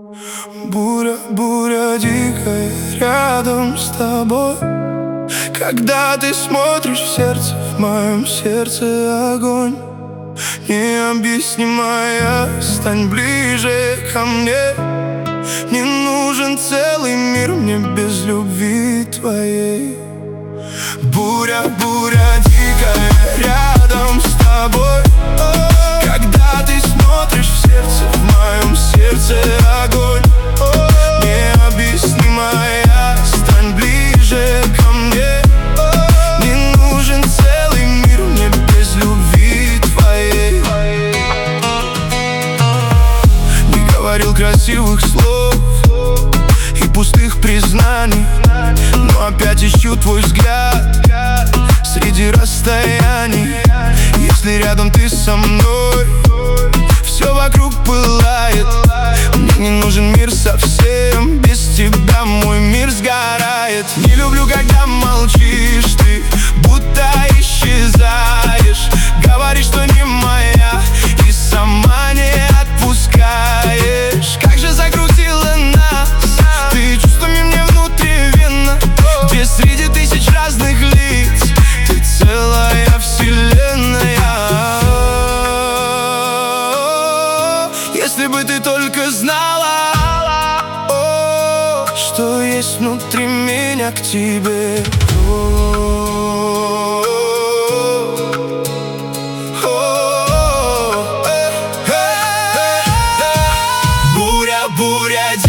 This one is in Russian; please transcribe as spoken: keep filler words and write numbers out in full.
Буря, буря дикая рядом с тобой. Когда ты смотришь в сердце, в моем сердце огонь. Необъяснимая, стань ближе ко мне. Не нужен целый мир мне без любви твоей. Буря, буря дикая рядом с тобой. Когда ты смотришь в сердце, в моем сердце огонь. Необъяснимая, стань ближе ко мне. Не нужен целый мир мне без любви твоей. Не говорил красивых слов и пустых признаний, но опять ищу твой взгляд среди расстояний. Если рядом ты со мной, все вокруг пылает. Мне не нужен мир совсем, без тебя мой мир сгорает. Не люблю, когда молчишь ты, будто исчезаешь. Говоришь, что не моя, и сама не отпускаешь. Как же загрузила нас ты чувствами мне внутривенно, где среди тысяч разных лиц ты целая вселенная. Если бы ты только знала, о, что есть внутри меня к тебе. О, о, э, э, э. Буря, буря